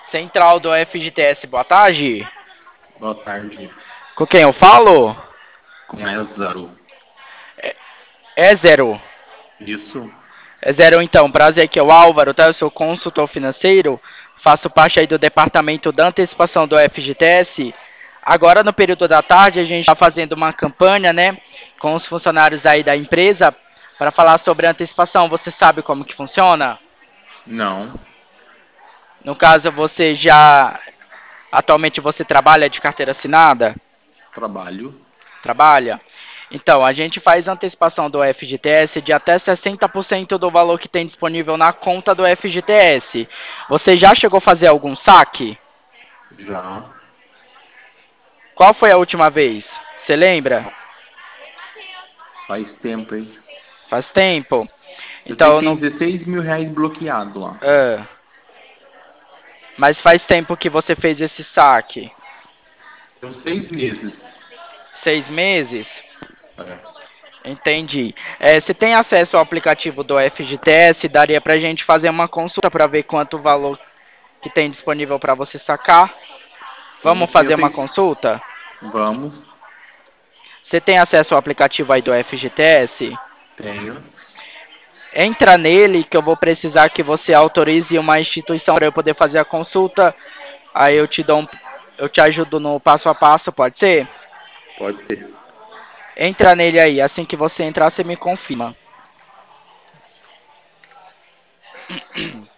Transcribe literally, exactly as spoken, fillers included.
Central do F G T S, boa tarde. Boa tarde. Com quem eu falo? Com Lázaro. É zero. Isso? É zero então, prazer aqui é o Álvaro, tá? Eu sou consultor financeiro, faço parte aí do departamento da antecipação do F G T S. Agora no período da tarde a gente está fazendo uma campanha, né, com os funcionários aí da empresa para falar sobre a antecipação. Você sabe como que funciona? Não. No caso, você já atualmente você trabalha de carteira assinada? Trabalho. Trabalha? Então, a gente faz antecipação do F G T S de até sessenta por cento do valor que tem disponível na conta do F G T S. Você já chegou a fazer algum saque? Já. Qual foi a última vez? Você lembra? Faz tempo, hein? Faz tempo? Eu sei que Então, tem não. dezesseis mil reais bloqueado lá. Ah, mas faz tempo que você fez esse saque? Tem uns seis meses. Seis meses? É. Entendi. É, você tem acesso ao aplicativo do F G T S? Daria pra gente fazer uma consulta para ver quanto valor que tem disponível para você sacar? Sim, Vamos sim, eu fazer tenho. uma consulta? Vamos. Você tem acesso ao aplicativo aí do F G T S? Tenho. Entra nele que eu vou precisar que você autorize uma instituição para eu poder fazer a consulta. Aí eu te dou um, eu te ajudo no passo a passo, pode ser? Pode ser. Entra nele aí, assim que você entrar, você me confirma.